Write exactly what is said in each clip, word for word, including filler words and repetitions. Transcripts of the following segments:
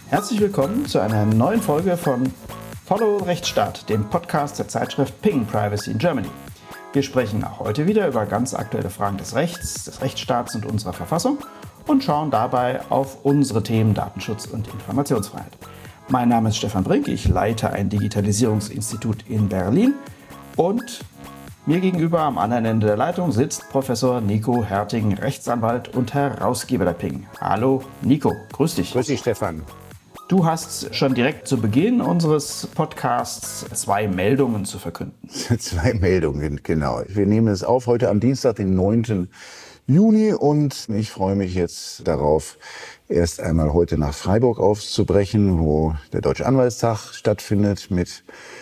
Herzlich willkommen zu einer neuen Folge von Follow Rechtsstaat, dem Podcast der Zeitschrift Ping Privacy in Germany. Wir sprechen auch heute wieder über ganz aktuelle Fragen des Rechts, des Rechtsstaats und unserer Verfassung und schauen dabei auf unsere Themen Datenschutz und Informationsfreiheit. Mein Name ist Stefan Brink, ich leite ein Digitalisierungsinstitut in Berlin und mir gegenüber am anderen Ende der Leitung sitzt Professor Nico Herting, Rechtsanwalt und Herausgeber der Ping. Hallo Nico, grüß dich. Grüß dich, Stefan. Du hast schon direkt zu Beginn unseres Podcasts zwei Meldungen zu verkünden. Zwei Meldungen, genau. Wir nehmen es auf heute am Dienstag, den neunten Juni, und ich freue mich jetzt darauf, erst einmal heute nach Freiburg aufzubrechen, wo der Deutsche Anwaltstag stattfindet mit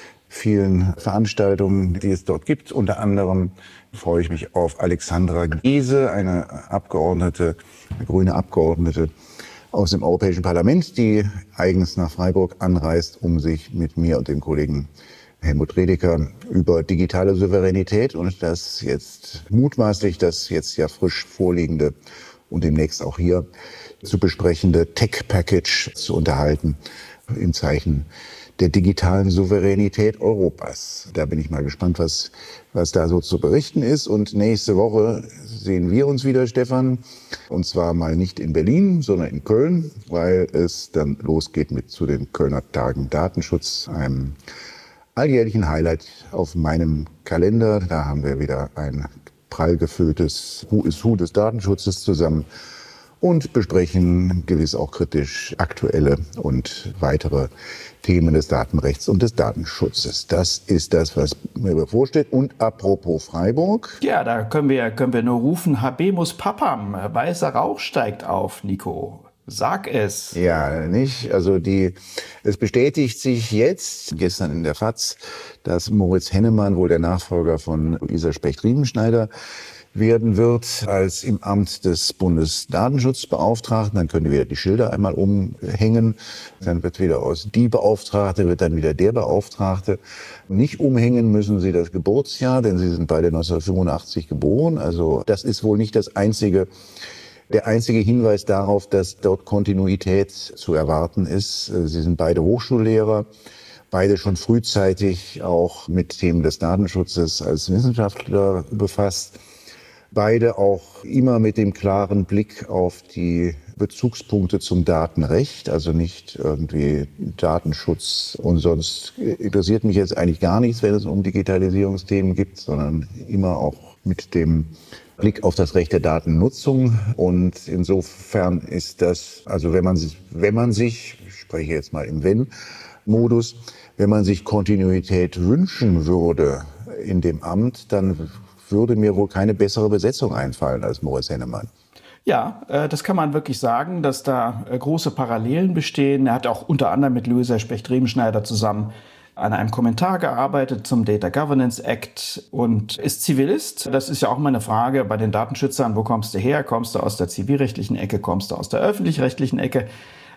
vielen Veranstaltungen, die es dort gibt. Unter anderem freue ich mich auf Alexandra Geese, eine Abgeordnete, eine grüne Abgeordnete aus dem Europäischen Parlament, die eigens nach Freiburg anreist, um sich mit mir und dem Kollegen Helmut Redeker über digitale Souveränität und das jetzt mutmaßlich das jetzt ja frisch vorliegende und demnächst auch hier zu besprechende Tech-Package zu unterhalten im Zeichen der digitalen Souveränität Europas. Da bin ich mal gespannt, was, was da so zu berichten ist. Und nächste Woche sehen wir uns wieder, Stefan. Und zwar mal nicht in Berlin, sondern in Köln, weil es dann losgeht mit zu den Kölner Tagen Datenschutz, einem alljährlichen Highlight auf meinem Kalender. Da haben wir wieder ein prall gefülltes Who is Who des Datenschutzes zusammen und besprechen gewiss auch kritisch aktuelle und weitere Themen des Datenrechts und des Datenschutzes. Das ist das, was mir bevorsteht. Und apropos Freiburg. Ja, da können wir, können wir nur rufen, Habemus Papam, weißer Rauch steigt auf, Nico. Sag es. Ja, nicht? Also die, es bestätigt sich jetzt, gestern in der F A Z, dass Moritz Hennemann wohl der Nachfolger von Luisa Specht-Riemenschneider werden wird als im Amt des Bundesdatenschutzbeauftragten. Dann können wir wieder die Schilder einmal umhängen. Dann wird wieder aus die Beauftragte, wird dann wieder der Beauftragte. Nicht umhängen müssen Sie das Geburtsjahr, denn Sie sind beide neunzehnhundertfünfundachtzig geboren. Also das ist wohl nicht das einzige, der einzige Hinweis darauf, dass dort Kontinuität zu erwarten ist. Sie sind beide Hochschullehrer. Beide schon frühzeitig auch mit Themen des Datenschutzes als Wissenschaftler befasst. Beide auch immer mit dem klaren Blick auf die Bezugspunkte zum Datenrecht, also nicht irgendwie Datenschutz und sonst interessiert mich jetzt eigentlich gar nichts, wenn es um Digitalisierungsthemen geht, sondern immer auch mit dem Blick auf das Recht der Datennutzung. Und insofern ist das, also wenn man sich, wenn man sich, ich spreche jetzt mal im Wenn-Modus, wenn man sich Kontinuität wünschen würde in dem Amt, dann würde mir wohl keine bessere Besetzung einfallen als Moritz Hennemann. Ja, äh, das kann man wirklich sagen, dass da äh, große Parallelen bestehen. Er hat auch unter anderem mit Luisa Specht-Riemenschneider zusammen an einem Kommentar gearbeitet zum Data Governance Act und ist Zivilist. Das ist ja auch mal eine Frage bei den Datenschützern. Wo kommst du her? Kommst du aus der zivilrechtlichen Ecke? Kommst du aus der öffentlich-rechtlichen Ecke?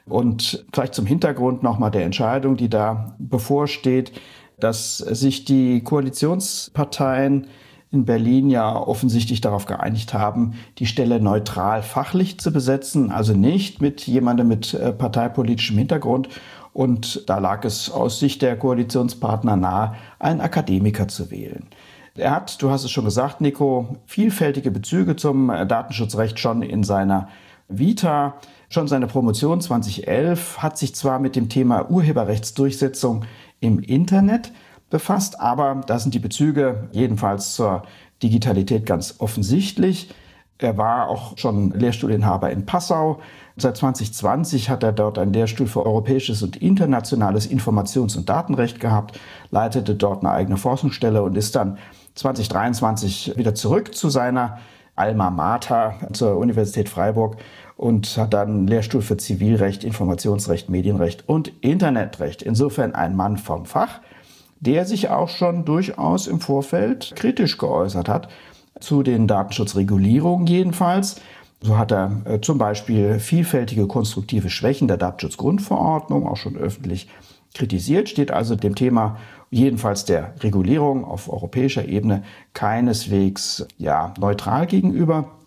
Und vielleicht zum Hintergrund nochmal der Entscheidung, die da bevorsteht, dass sich die Koalitionsparteien in Berlin ja offensichtlich darauf geeinigt haben, die Stelle neutral fachlich zu besetzen, also nicht mit jemandem mit äh, parteipolitischem Hintergrund. Und da lag es aus Sicht der Koalitionspartner nahe, einen Akademiker zu wählen. Er hat, du hast es schon gesagt, Nico, vielfältige Bezüge zum äh, Datenschutzrecht schon in seiner Vita. Schon seine Promotion zweitausendelf hat sich zwar mit dem Thema Urheberrechtsdurchsetzung im Internet befasst, aber da sind die Bezüge jedenfalls zur Digitalität ganz offensichtlich. Er war auch schon Lehrstuhlinhaber in Passau. Seit zwanzig zwanzig hat er dort einen Lehrstuhl für europäisches und internationales Informations- und Datenrecht gehabt, leitete dort eine eigene Forschungsstelle und ist dann zwanzig dreiundzwanzig wieder zurück zu seiner Alma Mater, zur Universität Freiburg, und hat dann einen Lehrstuhl für Zivilrecht, Informationsrecht, Medienrecht und Internetrecht. Insofern ein Mann vom Fach, der sich auch schon durchaus im Vorfeld kritisch geäußert hat, zu den Datenschutzregulierungen jedenfalls. So hat er äh, zum Beispiel vielfältige konstruktive Schwächen der Datenschutzgrundverordnung auch schon öffentlich kritisiert, steht also dem Thema jedenfalls der Regulierung auf europäischer Ebene keineswegs ja, neutral gegenüber.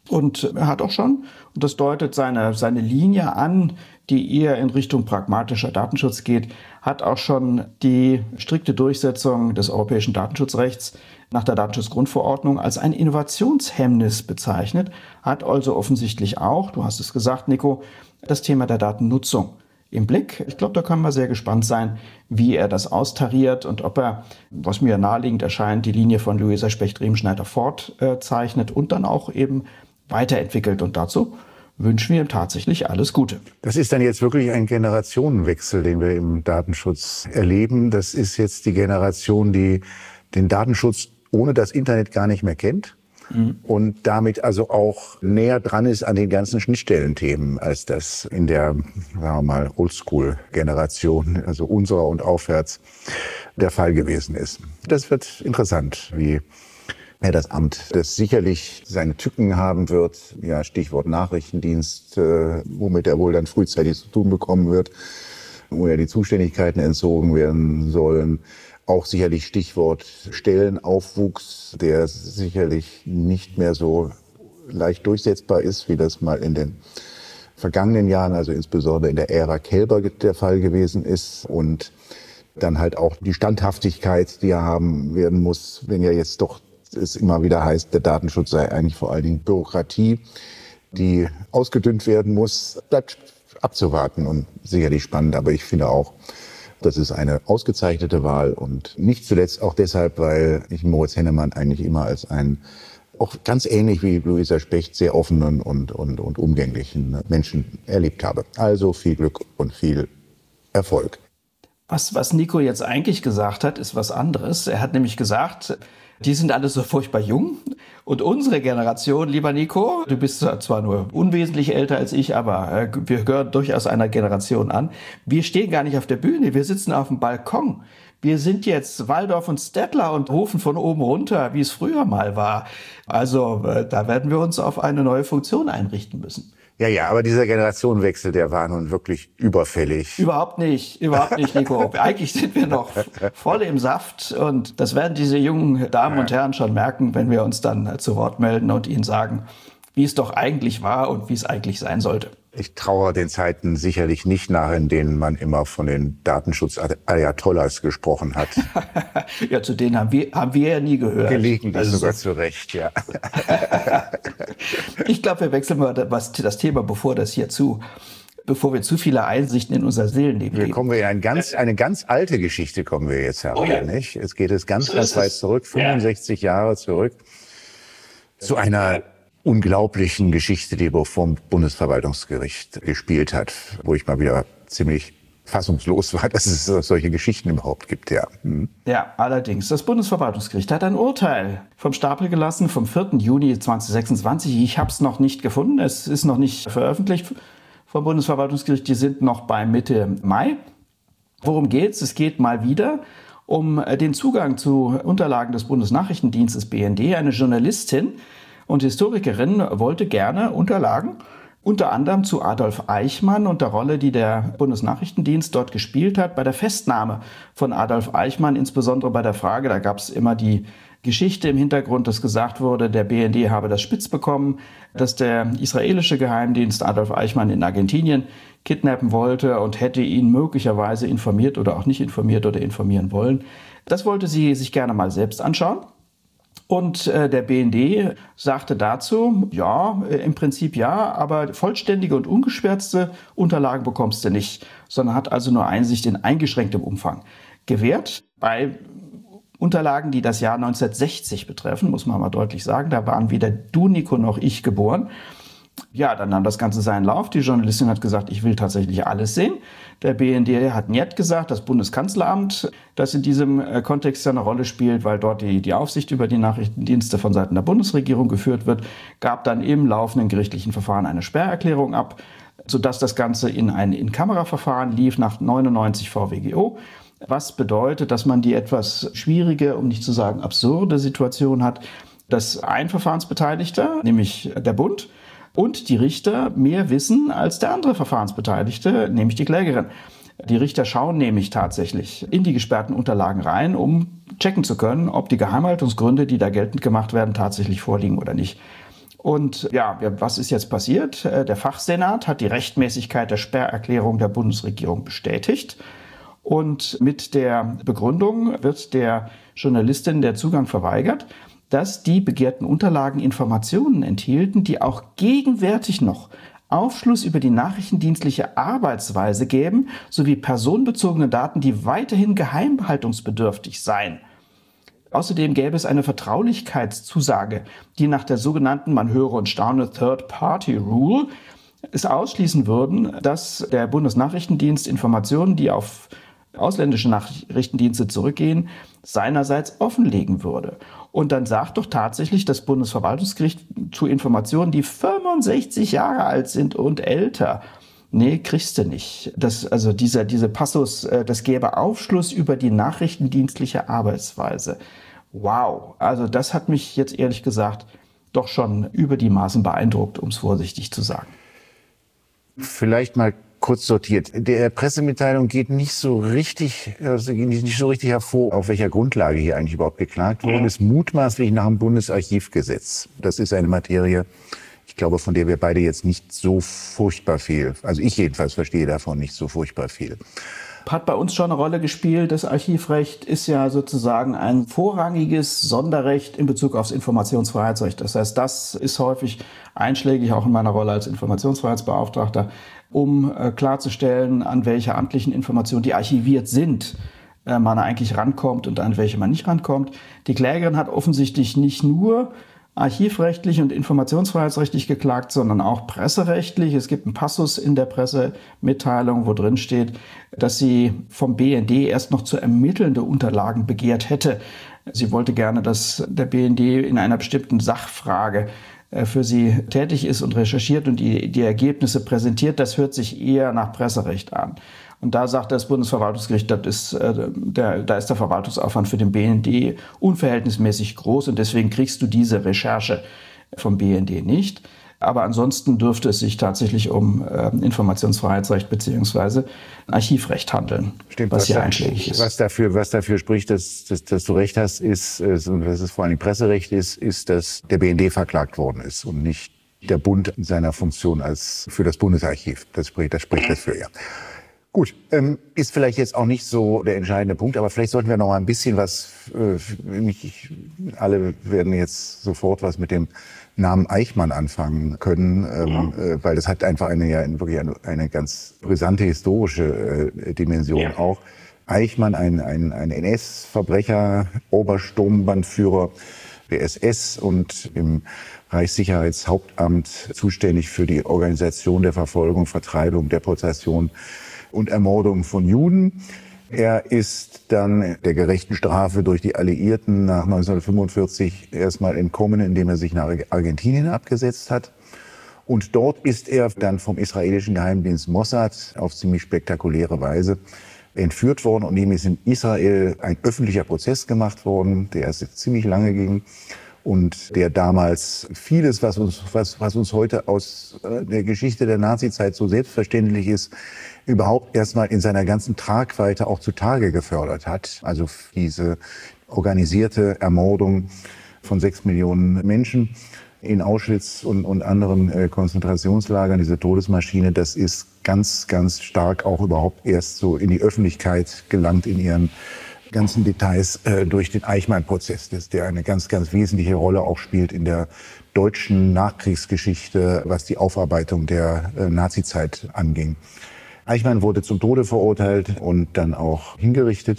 Und er hat auch schon, und das deutet seine, seine Linie an, die eher in Richtung pragmatischer Datenschutz geht, hat auch schon die strikte Durchsetzung des europäischen Datenschutzrechts nach der Datenschutzgrundverordnung als ein Innovationshemmnis bezeichnet, hat also offensichtlich auch, du hast es gesagt, Nico, das Thema der Datennutzung im Blick. Ich glaube, da können wir sehr gespannt sein, wie er das austariert und ob er, was mir naheliegend erscheint, die Linie von Luisa Specht-Remschneider fortzeichnet und dann auch eben weiterentwickelt. Und dazu wünschen wir ihm tatsächlich alles Gute. Das ist dann jetzt wirklich ein Generationenwechsel, den wir im Datenschutz erleben. Das ist jetzt die Generation, die den Datenschutz ohne das Internet gar nicht mehr kennt. Mhm. Und damit also auch näher dran ist an den ganzen Schnittstellenthemen, als das in der, sagen wir mal, Oldschool-Generation, also unserer und aufwärts, der Fall gewesen ist. Das wird interessant, wie er das Amt, das sicherlich seine Tücken haben wird, ja, Stichwort Nachrichtendienst, äh, womit er wohl dann frühzeitig zu tun bekommen wird, wo ja die Zuständigkeiten entzogen werden sollen. Auch sicherlich Stichwort Stellenaufwuchs, der sicherlich nicht mehr so leicht durchsetzbar ist, wie das mal in den vergangenen Jahren, also insbesondere in der Ära Kelber der Fall gewesen ist. Und dann halt auch die Standhaftigkeit, die er haben werden muss, wenn ja jetzt doch es immer wieder heißt, der Datenschutz sei eigentlich vor allen Dingen Bürokratie, die ausgedünnt werden muss. Bleibt abzuwarten und sicherlich spannend, aber ich finde auch, das ist eine ausgezeichnete Wahl und nicht zuletzt auch deshalb, weil ich Moritz Hennemann eigentlich immer als einen, auch ganz ähnlich wie Luisa Specht, sehr offenen und, und, und umgänglichen Menschen erlebt habe. Also viel Glück und viel Erfolg. Was, was Nico jetzt eigentlich gesagt hat, ist was anderes. Er hat nämlich gesagt, die sind alle so furchtbar jung. Und unsere Generation, lieber Nico, du bist zwar nur unwesentlich älter als ich, aber wir gehören durchaus einer Generation an. Wir stehen gar nicht auf der Bühne, wir sitzen auf dem Balkon. Wir sind jetzt Waldorf und Stettler und rufen von oben runter, wie es früher mal war. Also da werden wir uns auf eine neue Funktion einrichten müssen. Ja, ja, aber dieser Generationenwechsel, der war nun wirklich überfällig. Überhaupt nicht, überhaupt nicht, Nico. Eigentlich sind wir noch voll im Saft und das werden diese jungen Damen und Herren schon merken, wenn wir uns dann zu Wort melden und ihnen sagen, wie es doch eigentlich war und wie es eigentlich sein sollte. Ich trauere den Zeiten sicherlich nicht nach, in denen man immer von den Datenschutz-Ayatollahs gesprochen hat. Ja, zu denen haben wir, haben wir ja nie gehört. Gelegentlich also, sogar zu Recht, ja. Ich glaube, wir wechseln mal das, das Thema, bevor das hier zu, bevor wir zu viele Einsichten in unser Seelenleben geben. Wir kommen wir in ein ganz, eine ganz alte Geschichte kommen wir jetzt heran, oh ja. nicht? Es geht es ganz, ganz weit zurück, fünfundsechzig ja. Jahre zurück, zu einer unglaublichen Geschichte, die vom Bundesverwaltungsgericht gespielt hat, wo ich mal wieder ziemlich fassungslos war, dass es solche Geschichten überhaupt gibt, ja. Hm. Ja, allerdings. Das Bundesverwaltungsgericht hat ein Urteil vom Stapel gelassen vom vierten Juni zweitausendsechsundzwanzig. Ich habe es noch nicht gefunden, es ist noch nicht veröffentlicht vom Bundesverwaltungsgericht. Die sind noch bei Mitte Mai. Worum geht's? Es geht mal wieder um den Zugang zu Unterlagen des Bundesnachrichtendienstes B N D. Eine Journalistin und Historikerin wollte gerne Unterlagen, unter anderem zu Adolf Eichmann und der Rolle, die der Bundesnachrichtendienst dort gespielt hat, bei der Festnahme von Adolf Eichmann, insbesondere bei der Frage, da gab es immer die Geschichte im Hintergrund, dass gesagt wurde, der B N D habe das spitz bekommen, dass der israelische Geheimdienst Adolf Eichmann in Argentinien kidnappen wollte und hätte ihn möglicherweise informiert oder auch nicht informiert oder informieren wollen. Das wollte sie sich gerne mal selbst anschauen. Und äh, der B N D sagte dazu, ja, äh, im Prinzip ja, aber vollständige und ungeschwärzte Unterlagen bekommst du nicht, sondern hat also nur Einsicht in eingeschränktem Umfang gewährt. Bei Unterlagen, die das Jahr neunzehnhundertsechzig betreffen, muss man mal deutlich sagen, da waren weder du, Nico, noch ich geboren. Ja, dann nahm das Ganze seinen Lauf. Die Journalistin hat gesagt, ich will tatsächlich alles sehen. Der B N D hat nicht gesagt, das Bundeskanzleramt, das in diesem Kontext eine Rolle spielt, weil dort die, die Aufsicht über die Nachrichtendienste von Seiten der Bundesregierung geführt wird, gab dann im laufenden gerichtlichen Verfahren eine Sperrerklärung ab, sodass das Ganze in ein In-Kamera-Verfahren lief nach neunundneunzig V W G O. Was bedeutet, dass man die etwas schwierige, um nicht zu sagen absurde Situation hat, dass ein Verfahrensbeteiligter, nämlich der Bund, und die Richter mehr wissen als der andere Verfahrensbeteiligte, nämlich die Klägerin. Die Richter schauen nämlich tatsächlich in die gesperrten Unterlagen rein, um checken zu können, ob die Geheimhaltungsgründe, die da geltend gemacht werden, tatsächlich vorliegen oder nicht. Und ja, was ist jetzt passiert? Der Fachsenat hat die Rechtmäßigkeit der Sperrerklärung der Bundesregierung bestätigt. Und mit der Begründung wird der Journalistin der Zugang verweigert, dass die begehrten Unterlagen Informationen enthielten, die auch gegenwärtig noch Aufschluss über die nachrichtendienstliche Arbeitsweise geben, sowie personenbezogene Daten, die weiterhin geheimhaltungsbedürftig seien. Außerdem gäbe es eine Vertraulichkeitszusage, die nach der sogenannten, man höre und staune, Third-Party-Rule es ausschließen würden, dass der Bundesnachrichtendienst Informationen, die auf ausländische Nachrichtendienste zurückgehen, seinerseits offenlegen würde. Und dann sagt doch tatsächlich das Bundesverwaltungsgericht zu Informationen, die fünfundsechzig Jahre alt sind und älter: Nee, kriegst du nicht. Das, also dieser, diese Passus, das gäbe Aufschluss über die nachrichtendienstliche Arbeitsweise. Wow, also das hat mich jetzt ehrlich gesagt doch schon über die Maßen beeindruckt, um es vorsichtig zu sagen. Vielleicht mal kurz sortiert. Der Pressemitteilung geht nicht so richtig, also geht nicht so richtig hervor, auf welcher Grundlage hier eigentlich überhaupt geklagt worden ist. Mutmaßlich nach dem Bundesarchivgesetz. Das ist eine Materie, ich glaube, von der wir beide jetzt nicht so furchtbar viel, also ich jedenfalls verstehe davon nicht so furchtbar viel. Hat bei uns schon eine Rolle gespielt. Das Archivrecht ist ja sozusagen ein vorrangiges Sonderrecht in Bezug aufs Informationsfreiheitsrecht. Das heißt, das ist häufig einschlägig, auch in meiner Rolle als Informationsfreiheitsbeauftragter, um äh, klarzustellen, an welche amtlichen Informationen, die archiviert sind, äh, man eigentlich rankommt und an welche man nicht rankommt. Die Klägerin hat offensichtlich nicht nur archivrechtlich und informationsfreiheitsrechtlich geklagt, sondern auch presserechtlich. Es gibt einen Passus in der Pressemitteilung, wo drin steht, dass sie vom B N D erst noch zu ermittelnde Unterlagen begehrt hätte. Sie wollte gerne, dass der B N D in einer bestimmten Sachfrage für sie tätig ist und recherchiert und die, die Ergebnisse präsentiert. Das hört sich eher nach Presserecht an. Und da sagt das Bundesverwaltungsgericht, das ist, äh, der, da ist der Verwaltungsaufwand für den B N D unverhältnismäßig groß und deswegen kriegst du diese Recherche vom B N D nicht. Aber ansonsten dürfte es sich tatsächlich um äh, Informationsfreiheitsrecht bzw. Archivrecht handeln, Stimmt, was, was hier da, einschlägig ist. Was dafür, was dafür spricht, dass, dass, dass du recht hast, ist, und dass es vor allem Presserecht ist, ist, dass der B N D verklagt worden ist und nicht der Bund in seiner Funktion als für das Bundesarchiv. Das spricht, das spricht dafür, ja. Gut, ähm, ist vielleicht jetzt auch nicht so der entscheidende Punkt, aber vielleicht sollten wir noch mal ein bisschen was, äh, nicht alle werden jetzt sofort was mit dem Namen Eichmann anfangen können, ähm, äh, weil das hat einfach eine, ja, wirklich eine, eine ganz brisante historische äh, Dimension ja. auch. Eichmann, ein, ein, ein N S-Verbrecher, Obersturmbannführer der S S und im Reichssicherheitshauptamt zuständig für die Organisation der Verfolgung, Vertreibung, Deportation und Ermordung von Juden. Er ist dann der gerechten Strafe durch die Alliierten nach neunzehnhundertfünfundvierzig erstmal entkommen, indem er sich nach Argentinien abgesetzt hat. Und dort ist er dann vom israelischen Geheimdienst Mossad auf ziemlich spektakuläre Weise entführt worden. Und ihm ist in Israel ein öffentlicher Prozess gemacht worden, der erst ziemlich lange ging. Und der damals vieles, was uns, was, was uns heute aus der Geschichte der Nazizeit so selbstverständlich ist, überhaupt erstmal in seiner ganzen Tragweite auch zutage gefördert hat. Also diese organisierte Ermordung von sechs Millionen Menschen in Auschwitz und, und anderen äh, Konzentrationslagern, diese Todesmaschine, das ist ganz, ganz stark auch überhaupt erst so in die Öffentlichkeit gelangt in ihren ganzen Details äh, durch den Eichmann-Prozess, der eine ganz, ganz wesentliche Rolle auch spielt in der deutschen Nachkriegsgeschichte, was die Aufarbeitung der äh, Nazizeit anging. Eichmann wurde zum Tode verurteilt und dann auch hingerichtet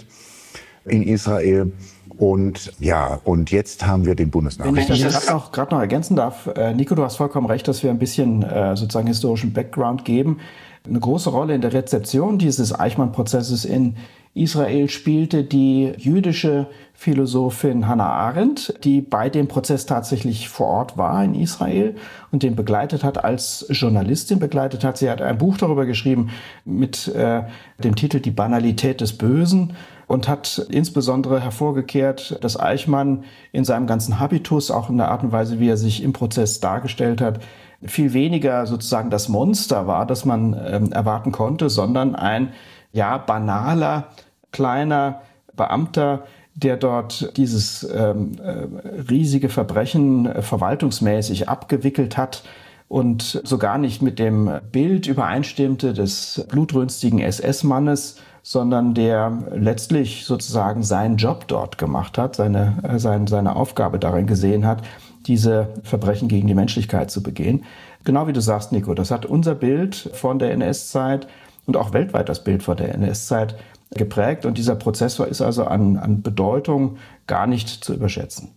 in Israel. Und ja, und jetzt haben wir den Bundesnachrichtendienst. Wenn ich das gerade noch, gerade noch ergänzen darf, äh, Nico, du hast vollkommen recht, dass wir ein bisschen äh, sozusagen historischen Background geben. Eine große Rolle in der Rezeption dieses Eichmann-Prozesses in Israel spielte die jüdische Philosophin Hannah Arendt, die bei dem Prozess tatsächlich vor Ort war in Israel und den begleitet hat, als Journalistin begleitet hat. Sie hat ein Buch darüber geschrieben mit äh, dem Titel Die Banalität des Bösen und hat insbesondere hervorgekehrt, dass Eichmann in seinem ganzen Habitus, auch in der Art und Weise, wie er sich im Prozess dargestellt hat, viel weniger sozusagen das Monster war, das man ähm, erwarten konnte, sondern ein ja banaler, kleiner Beamter, der dort dieses ähm, äh, riesige Verbrechen äh, verwaltungsmäßig abgewickelt hat und so gar nicht mit dem Bild übereinstimmte des blutrünstigen S S-Mannes, sondern der letztlich sozusagen seinen Job dort gemacht hat, seine, äh, seine, seine Aufgabe darin gesehen hat, diese Verbrechen gegen die Menschlichkeit zu begehen. Genau wie du sagst, Nico, das hat unser Bild von der N S-Zeit und auch weltweit das Bild von der N S-Zeit geprägt. Und dieser Prozessor ist also an, an Bedeutung gar nicht zu überschätzen.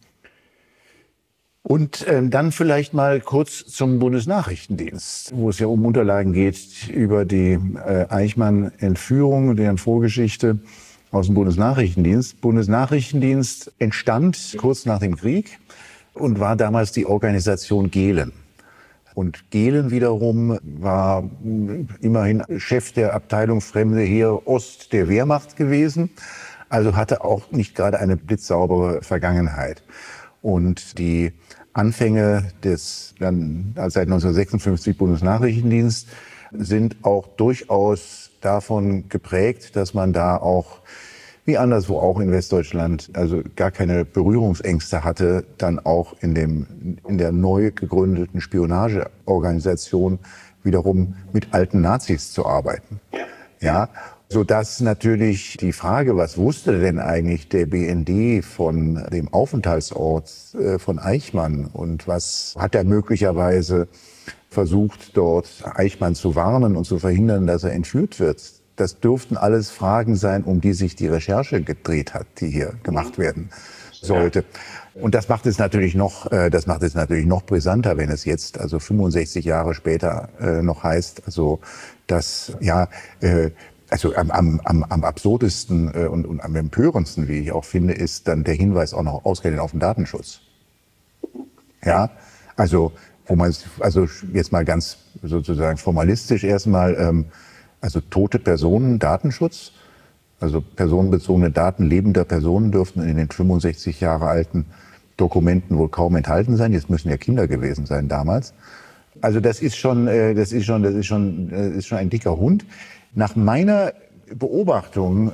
Und ähm, dann vielleicht mal kurz zum Bundesnachrichtendienst, wo es ja um Unterlagen geht über die äh, Eichmann-Entführung und deren Vorgeschichte aus dem Bundesnachrichtendienst. Bundesnachrichtendienst entstand kurz nach dem Krieg und war damals die Organisation Gehlen. Und Gehlen wiederum war immerhin Chef der Abteilung Fremde Heer Ost der Wehrmacht gewesen, also hatte auch nicht gerade eine blitzsaubere Vergangenheit. Und die Anfänge des dann seit neunzehnhundertsechsundfünfzig Bundesnachrichtendienst sind auch durchaus davon geprägt, dass man da auch, wie anderswo auch in Westdeutschland, also gar keine Berührungsängste hatte, dann auch in dem, in der neu gegründeten Spionageorganisation wiederum mit alten Nazis zu arbeiten. Ja, sodass natürlich die Frage, was wusste denn eigentlich der B N D von dem Aufenthaltsort von Eichmann und was hat er möglicherweise versucht, dort Eichmann zu warnen und zu verhindern, dass er entführt wird. Das dürften alles Fragen sein, um die sich die Recherche gedreht hat, die hier gemacht werden sollte. Und das macht es natürlich noch, das macht es natürlich noch brisanter, wenn es jetzt, also fünfundsechzig Jahre später, noch heißt, also dass ja, also am, am, am absurdesten und, und am empörendsten, wie ich auch finde, ist dann der Hinweis auch noch ausgerechnet auf den Datenschutz. Ja, also wo man, also jetzt mal ganz sozusagen formalistisch erstmal. Ähm, Also tote Personen, Datenschutz, also personenbezogene Daten lebender Personen dürften in den fünfundsechzig Jahre alten Dokumenten wohl kaum enthalten sein. Jetzt müssen ja Kinder gewesen sein damals. Also das ist schon, das ist schon, das ist schon, das ist schon ein dicker Hund. Nach meiner Beobachtung,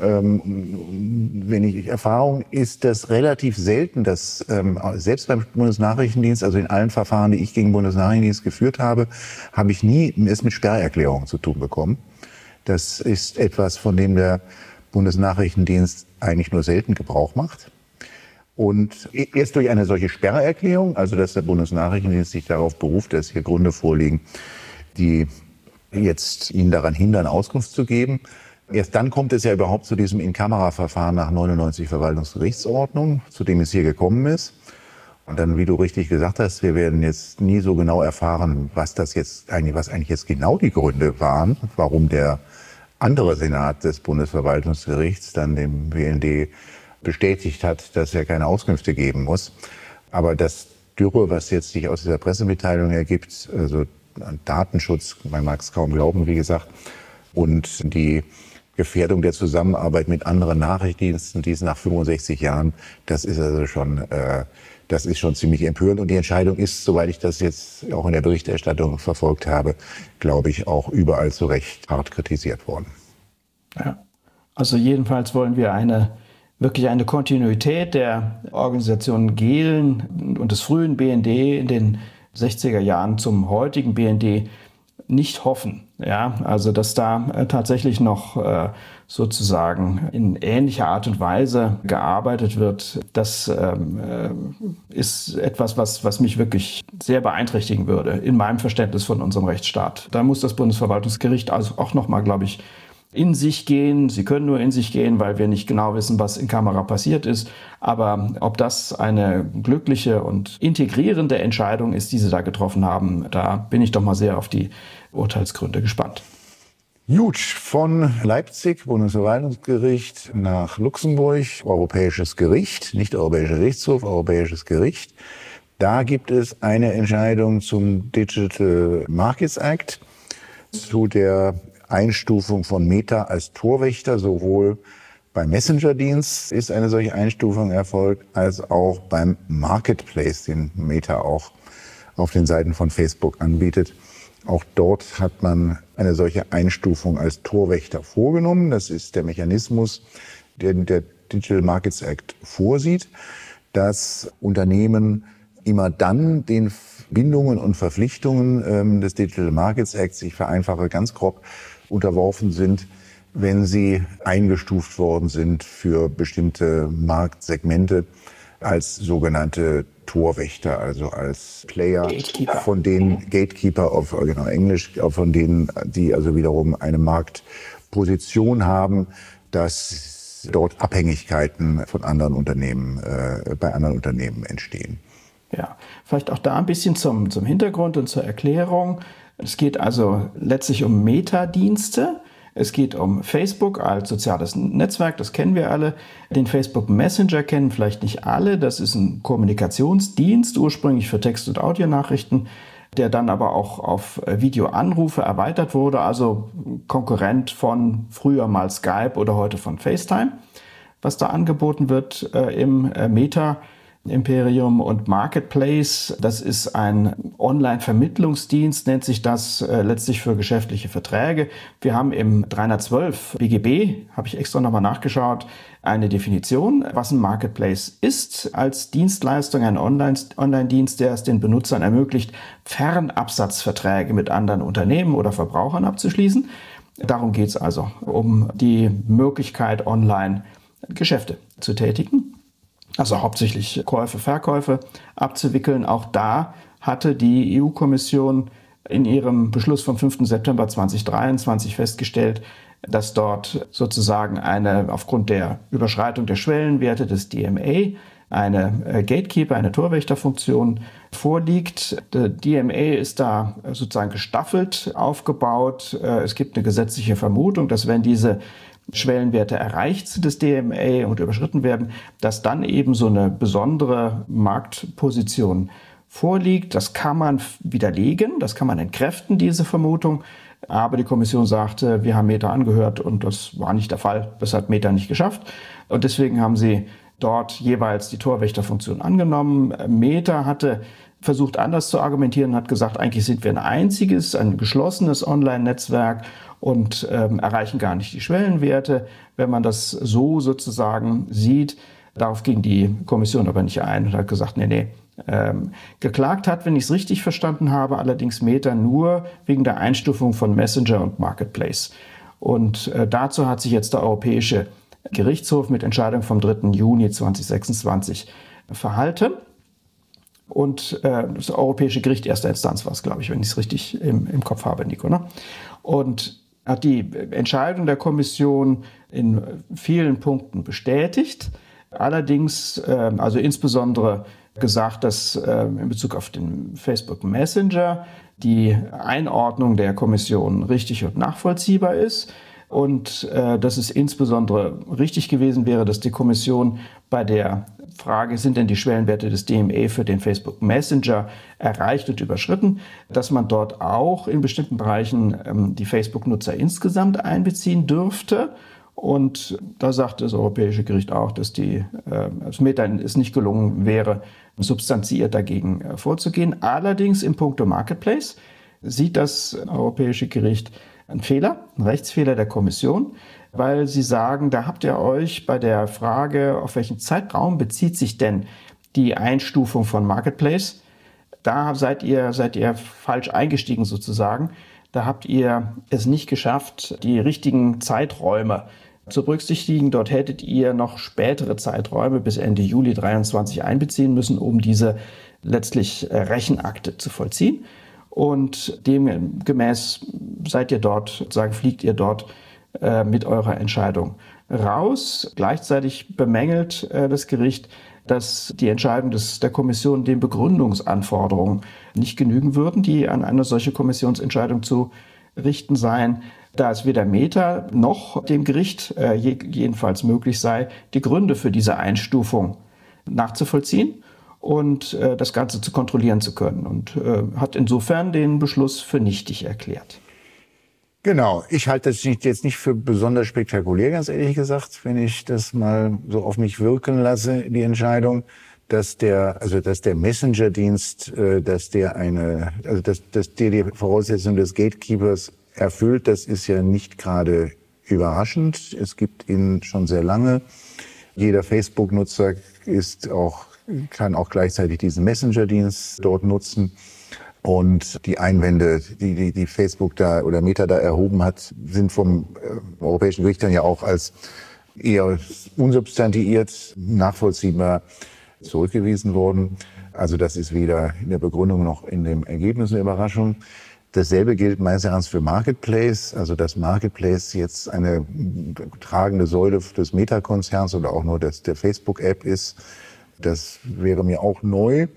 ähm, wenn ich Erfahrung, ist das relativ selten, dass ähm, selbst beim Bundesnachrichtendienst, also in allen Verfahren, die ich gegen den Bundesnachrichtendienst geführt habe, habe ich nie es mit Sperrerklärungen zu tun bekommen. Das ist etwas, von dem der Bundesnachrichtendienst eigentlich nur selten Gebrauch macht. Und erst durch eine solche Sperrerklärung, also dass der Bundesnachrichtendienst sich darauf beruft, dass hier Gründe vorliegen, die jetzt ihn daran hindern, Auskunft zu geben. Erst dann kommt es ja überhaupt zu diesem In-Kamera-Verfahren nach neunundneunzig Verwaltungsgerichtsordnung, zu dem es hier gekommen ist. Und dann, wie du richtig gesagt hast, wir werden jetzt nie so genau erfahren, was das jetzt eigentlich, was eigentlich jetzt genau die Gründe waren, warum der andere Senat des Bundesverwaltungsgerichts dann dem B N D bestätigt hat, dass er keine Auskünfte geben muss. Aber das Dürre, was jetzt sich aus dieser Pressemitteilung ergibt, also Datenschutz, man mag es kaum glauben, wie gesagt, und die Gefährdung der Zusammenarbeit mit anderen Nachrichtendiensten, dies nach fünfundsechzig Jahren, das ist also schon, äh, das ist schon ziemlich empörend. Und die Entscheidung ist, soweit ich das jetzt auch in der Berichterstattung verfolgt habe, glaube ich, auch überall zu Recht hart kritisiert worden. Ja, also jedenfalls wollen wir eine wirklich eine Kontinuität der Organisation Gehlen und des frühen B N D in den sechziger Jahren zum heutigen B N D nicht hoffen. Ja, also dass da äh, tatsächlich noch äh, sozusagen in ähnlicher Art und Weise gearbeitet wird, das ähm, äh, ist etwas, was, was mich wirklich sehr beeinträchtigen würde in meinem Verständnis von unserem Rechtsstaat. Da muss das Bundesverwaltungsgericht also auch nochmal, glaube ich, in sich gehen. Sie können nur in sich gehen, weil wir nicht genau wissen, was in Kamera passiert ist. Aber ob das eine glückliche und integrierende Entscheidung ist, die Sie da getroffen haben, da bin ich doch mal sehr auf die Urteilsgründe gespannt. Gut, von Leipzig, Bundesverwaltungsgericht, nach Luxemburg, Europäisches Gericht, nicht Europäischer Gerichtshof, Europäisches Gericht. Da gibt es eine Entscheidung zum Digital Markets Act, zu der Einstufung von Meta als Torwächter, sowohl beim Messenger-Dienst ist eine solche Einstufung erfolgt, als auch beim Marketplace, den Meta auch auf den Seiten von Facebook anbietet. Auch dort hat man eine solche Einstufung als Torwächter vorgenommen. Das ist der Mechanismus, der, der Digital Markets Act vorsieht, dass Unternehmen immer dann den Bindungen und Verpflichtungen ähm, des Digital Markets Act, ich vereinfache ganz grob, unterworfen sind, wenn sie eingestuft worden sind für bestimmte Marktsegmente als sogenannte Torwächter, also als Player, Gatekeeper. von denen Gatekeeper auf genau Englisch, von denen die also wiederum eine Marktposition haben, dass dort Abhängigkeiten von anderen Unternehmen äh, bei anderen Unternehmen entstehen. Ja, vielleicht auch da ein bisschen zum, zum Hintergrund und zur Erklärung. Es geht also letztlich um Metadienste. Es geht um Facebook als soziales Netzwerk, das kennen wir alle. Den Facebook Messenger kennen vielleicht nicht alle. Das ist ein Kommunikationsdienst, ursprünglich für Text- und Audionachrichten, der dann aber auch auf Videoanrufe erweitert wurde, also Konkurrent von früher mal Skype oder heute von FaceTime. Was da angeboten wird äh, im äh, Meta Imperium und Marketplace, das ist ein Online-Vermittlungsdienst, nennt sich das, äh, letztlich für geschäftliche Verträge. Wir haben im dreihundertzwölf B G B, habe ich extra nochmal nachgeschaut, eine Definition, was ein Marketplace ist, als Dienstleistung, ein Online- Online-Dienst, der es den Benutzern ermöglicht, Fernabsatzverträge mit anderen Unternehmen oder Verbrauchern abzuschließen. Darum geht es also, um die Möglichkeit, online Geschäfte zu tätigen. Also hauptsächlich Käufe, Verkäufe abzuwickeln. Auch da hatte die E U-Kommission in ihrem Beschluss vom fünften September zweitausenddreiundzwanzig festgestellt, dass dort sozusagen eine aufgrund der Überschreitung der Schwellenwerte des D M A eine Gatekeeper, eine Torwächterfunktion vorliegt. Der D M A ist da sozusagen gestaffelt aufgebaut. Es gibt eine gesetzliche Vermutung, dass wenn diese Schwellenwerte erreicht sind des D M A und überschritten werden, dass dann eben so eine besondere Marktposition vorliegt. Das kann man widerlegen, das kann man entkräften, diese Vermutung. Aber die Kommission sagte, wir haben Meta angehört und das war nicht der Fall. Das hat Meta nicht geschafft. Und deswegen haben sie dort jeweils die Torwächterfunktion angenommen. Meta hatte versucht anders zu argumentieren, hat gesagt, eigentlich sind wir ein einziges, ein geschlossenes Online-Netzwerk und ähm, erreichen gar nicht die Schwellenwerte, wenn man das so sozusagen sieht. Darauf ging die Kommission aber nicht ein und hat gesagt, nee, nee. Ähm, geklagt hat, wenn ich es richtig verstanden habe, allerdings Meta nur wegen der Einstufung von Messenger und Marketplace. Und äh, dazu hat sich jetzt der Europäische Gerichtshof mit Entscheidung vom dritten Juni zweitausendsechsundzwanzig verhalten. Und äh, das Europäische Gericht erster Instanz war es, glaube ich, wenn ich es richtig im, im Kopf habe, Nico. Ne? Und hat die Entscheidung der Kommission in vielen Punkten bestätigt. Allerdings, äh, also insbesondere gesagt, dass äh, in Bezug auf den Facebook Messenger die Einordnung der Kommission richtig und nachvollziehbar ist. Und äh, dass es insbesondere richtig gewesen wäre, dass die Kommission bei der Frage, sind denn die Schwellenwerte des D M A für den Facebook Messenger erreicht und überschritten, dass man dort auch in bestimmten Bereichen ähm, die Facebook-Nutzer insgesamt einbeziehen dürfte. Und da sagt das Europäische Gericht auch, dass die, äh, das Meta es nicht gelungen wäre, substanziert dagegen äh, vorzugehen. Allerdings im Punkto Marketplace sieht das Europäische Gericht einen Fehler, einen Rechtsfehler der Kommission, weil sie sagen, da habt ihr euch bei der Frage, auf welchen Zeitraum bezieht sich denn die Einstufung von Marketplace, da seid ihr, seid ihr falsch eingestiegen sozusagen. Da habt ihr es nicht geschafft, die richtigen Zeiträume zu berücksichtigen. Dort hättet ihr noch spätere Zeiträume bis Ende Juli dreiundzwanzig einbeziehen müssen, um diese letztlich Rechenakte zu vollziehen. Und demgemäß seid ihr dort, sozusagen fliegt ihr dort äh, mit eurer Entscheidung raus. Gleichzeitig bemängelt äh, das Gericht, dass die Entscheidung des, der Kommission den Begründungsanforderungen nicht genügen würden, die an eine solche Kommissionsentscheidung zu richten seien, da es weder Meta noch dem Gericht äh, je, jedenfalls möglich sei, die Gründe für diese Einstufung nachzuvollziehen und äh, das Ganze zu kontrollieren zu können und äh, hat insofern den Beschluss für nichtig erklärt. Genau, ich halte das nicht, jetzt nicht für besonders spektakulär, ganz ehrlich gesagt, wenn ich das mal so auf mich wirken lasse, die Entscheidung, dass der, also dass der Messenger-Dienst, äh, dass der eine, also dass, dass der die Voraussetzung des Gatekeepers erfüllt, das ist ja nicht gerade überraschend. Es gibt ihn schon sehr lange. Jeder Facebook-Nutzer ist auch, kann auch gleichzeitig diesen Messenger-Dienst dort nutzen. Und die Einwände, die, die, die Facebook da oder Meta da erhoben hat, sind vom äh, Europäischen Gericht dann ja auch als eher unsubstantiiert, nachvollziehbar zurückgewiesen worden. Also das ist weder in der Begründung noch in dem Ergebnis eine Überraschung. Dasselbe gilt meines Erachtens für Marketplace, also dass Marketplace jetzt eine tragende Säule des Meta-Konzerns oder auch nur des, der Facebook-App ist. Das wäre mir auch neu.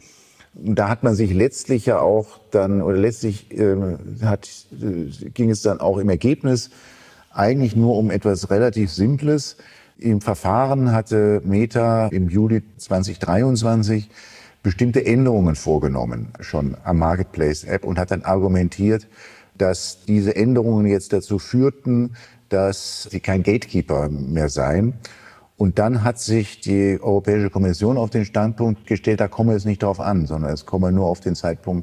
Da hat man sich letztlich ja auch dann, oder letztlich äh, hat, äh, ging es dann auch im Ergebnis eigentlich nur um etwas relativ Simples. Im Verfahren hatte Meta im Juli zweitausenddreiundzwanzig bestimmte Änderungen vorgenommen, schon am Marketplace-App, und hat dann argumentiert, dass diese Änderungen jetzt dazu führten, dass sie kein Gatekeeper mehr seien. Und dann hat sich die Europäische Kommission auf den Standpunkt gestellt, da komme es nicht darauf an, sondern es komme nur auf den Zeitpunkt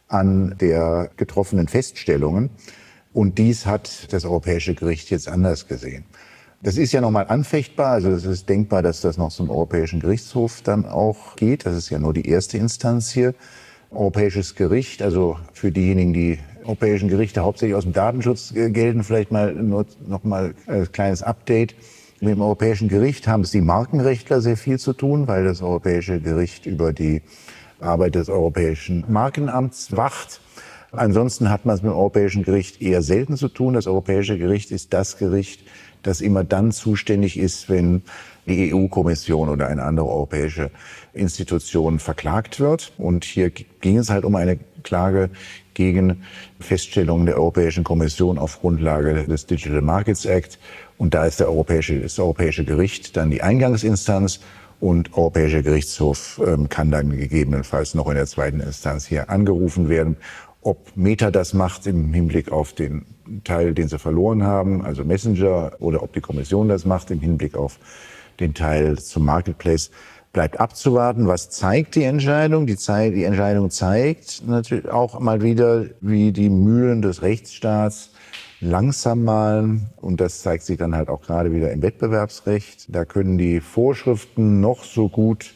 an der getroffenen Feststellungen. Und dies hat das Europäische Gericht jetzt anders gesehen. Das ist ja nochmal anfechtbar, also es ist denkbar, dass das noch zum Europäischen Gerichtshof dann auch geht. Das ist ja nur die erste Instanz hier. Europäisches Gericht, also für diejenigen, die europäischen Gerichte hauptsächlich aus dem Datenschutz gelten, vielleicht mal nur noch mal ein kleines Update. Mit dem Europäischen Gericht haben es die Markenrechtler sehr viel zu tun, weil das Europäische Gericht über die Arbeit des Europäischen Markenamts wacht. Ansonsten hat man es mit dem Europäischen Gericht eher selten zu tun. Das Europäische Gericht ist das Gericht, das immer dann zuständig ist, wenn die E U-Kommission oder eine andere europäische Institution verklagt wird. Und hier ging es halt um eine Klage gegen Feststellungen der Europäischen Kommission auf Grundlage des Digital Markets Act. Und da ist der Europäische, das Europäische Gericht dann die Eingangsinstanz, und Europäischer Gerichtshof ähm, kann dann gegebenenfalls noch in der zweiten Instanz hier angerufen werden. Ob Meta das macht im Hinblick auf den Teil, den sie verloren haben, also Messenger, oder ob die Kommission das macht im Hinblick auf den Teil zum Marketplace, bleibt abzuwarten. Was zeigt die Entscheidung? Die, Zei- die Entscheidung zeigt natürlich auch mal wieder, wie die Mühlen des Rechtsstaats langsam malen. Und das zeigt sich dann halt auch gerade wieder im Wettbewerbsrecht. Da können die Vorschriften noch so gut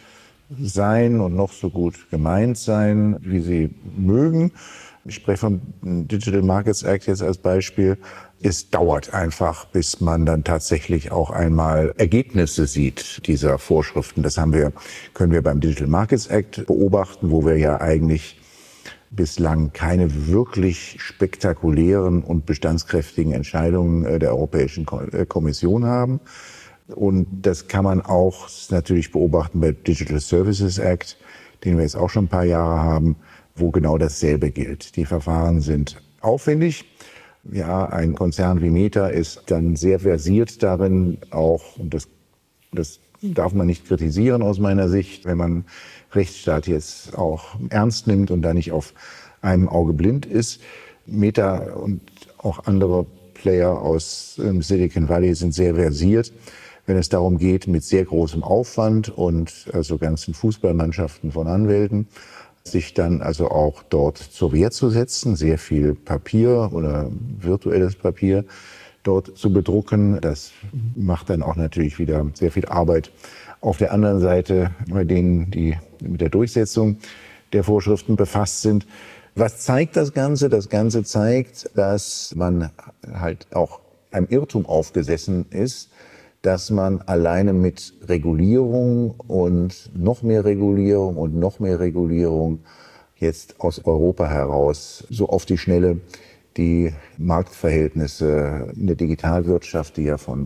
sein und noch so gut gemeint sein, wie sie mögen. Ich spreche vom Digital Markets Act jetzt als Beispiel. Es dauert einfach, bis man dann tatsächlich auch einmal Ergebnisse sieht dieser Vorschriften. Das haben wir, können wir beim Digital Markets Act beobachten, wo wir ja eigentlich bislang keine wirklich spektakulären und bestandskräftigen Entscheidungen der Europäischen Kommission haben. Und das kann man auch natürlich beobachten bei Digital Services Act, den wir jetzt auch schon ein paar Jahre haben, wo genau dasselbe gilt. Die Verfahren sind aufwendig. Ja, ein Konzern wie Meta ist dann sehr versiert darin, auch, und das, das darf man nicht kritisieren aus meiner Sicht, wenn man Rechtsstaat jetzt auch ernst nimmt und da nicht auf einem Auge blind ist. Meta und auch andere Player aus ähm, Silicon Valley sind sehr versiert, wenn es darum geht, mit sehr großem Aufwand und also ganzen Fußballmannschaften von Anwälten, sich dann also auch dort zur Wehr zu setzen, sehr viel Papier oder virtuelles Papier dort zu bedrucken. Das macht dann auch natürlich wieder sehr viel Arbeit auf der anderen Seite bei denen, die mit der Durchsetzung der Vorschriften befasst sind. Was zeigt das Ganze? Das Ganze zeigt, dass man halt auch einem Irrtum aufgesessen ist, dass man alleine mit Regulierung und noch mehr Regulierung und noch mehr Regulierung jetzt aus Europa heraus so auf die Schnelle die Marktverhältnisse in der Digitalwirtschaft, die ja von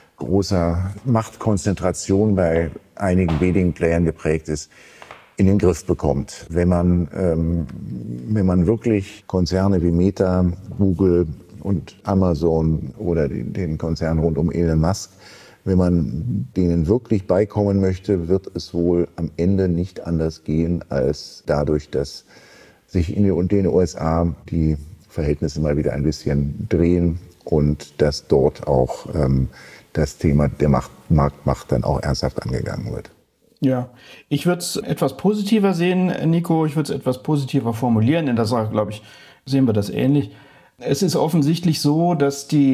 großer Machtkonzentration bei einigen wenigen Playern geprägt ist, in den Griff bekommt. Wenn man, ähm, wenn man wirklich Konzerne wie Meta, Google und Amazon oder den, den Konzern rund um Elon Musk, wenn man denen wirklich beikommen möchte, wird es wohl am Ende nicht anders gehen, als dadurch, dass sich in den U S A die Verhältnisse mal wieder ein bisschen drehen und dass dort auch ähm, das Thema der Macht, Marktmacht dann auch ernsthaft angegangen wird. Ja, ich würde es etwas positiver sehen, Nico. Ich würde es etwas positiver formulieren. In der Sache, glaube ich, sehen wir das ähnlich. Es ist offensichtlich so, dass die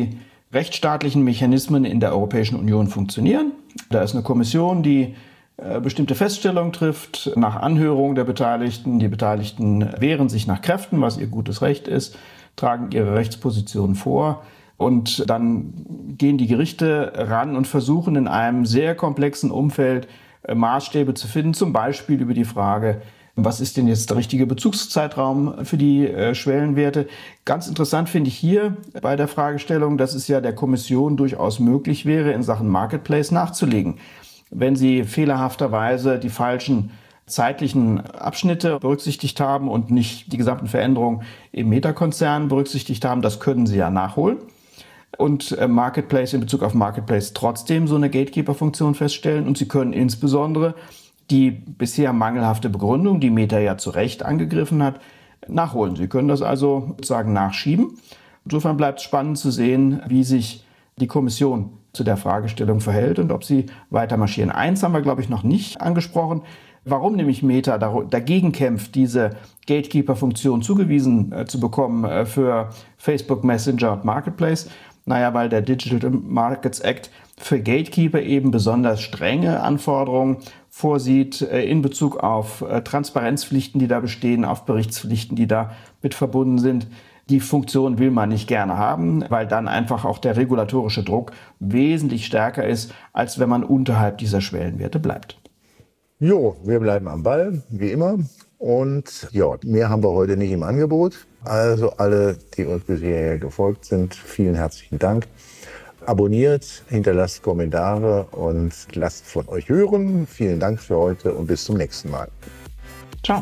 rechtsstaatlichen Mechanismen in der Europäischen Union funktionieren. Da ist eine Kommission, die äh, bestimmte Feststellungen trifft, nach Anhörung der Beteiligten. Die Beteiligten wehren sich nach Kräften, was ihr gutes Recht ist, tragen ihre Rechtsposition vor. Und dann gehen die Gerichte ran und versuchen in einem sehr komplexen Umfeld äh, Maßstäbe zu finden, zum Beispiel über die Frage, was ist denn jetzt der richtige Bezugszeitraum für die äh, Schwellenwerte? Ganz interessant finde ich hier bei der Fragestellung, dass es ja der Kommission durchaus möglich wäre, in Sachen Marketplace nachzulegen. Wenn sie fehlerhafterweise die falschen zeitlichen Abschnitte berücksichtigt haben und nicht die gesamten Veränderungen im Meta-Konzern berücksichtigt haben, das können sie ja nachholen. Und äh, Marketplace in Bezug auf Marketplace trotzdem so eine Gatekeeper-Funktion feststellen. Und sie können insbesondere die bisher mangelhafte Begründung, die Meta ja zu Recht angegriffen hat, nachholen. Sie können das also sozusagen nachschieben. Insofern bleibt es spannend zu sehen, wie sich die Kommission zu der Fragestellung verhält und ob sie weiter marschieren. Eins haben wir, glaube ich, noch nicht angesprochen. Warum nämlich Meta dagegen kämpft, diese Gatekeeper-Funktion zugewiesen äh, zu bekommen äh, für Facebook Messenger und Marketplace? Naja, weil der Digital Markets Act für Gatekeeper eben besonders strenge Anforderungen vorsieht in Bezug auf Transparenzpflichten, die da bestehen, auf Berichtspflichten, die da mit verbunden sind. Die Funktion will man nicht gerne haben, weil dann einfach auch der regulatorische Druck wesentlich stärker ist, als wenn man unterhalb dieser Schwellenwerte bleibt. Jo, wir bleiben am Ball, wie immer. Und ja, mehr haben wir heute nicht im Angebot. Also alle, die uns bisher gefolgt sind, vielen herzlichen Dank. Abonniert, hinterlasst Kommentare und lasst von euch hören. Vielen Dank für heute und bis zum nächsten Mal. Ciao.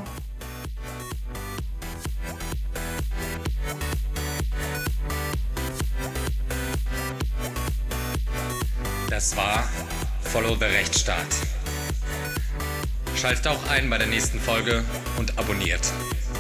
Das war Follow the Rechtsstaat. Schaltet auch ein bei der nächsten Folge und abonniert.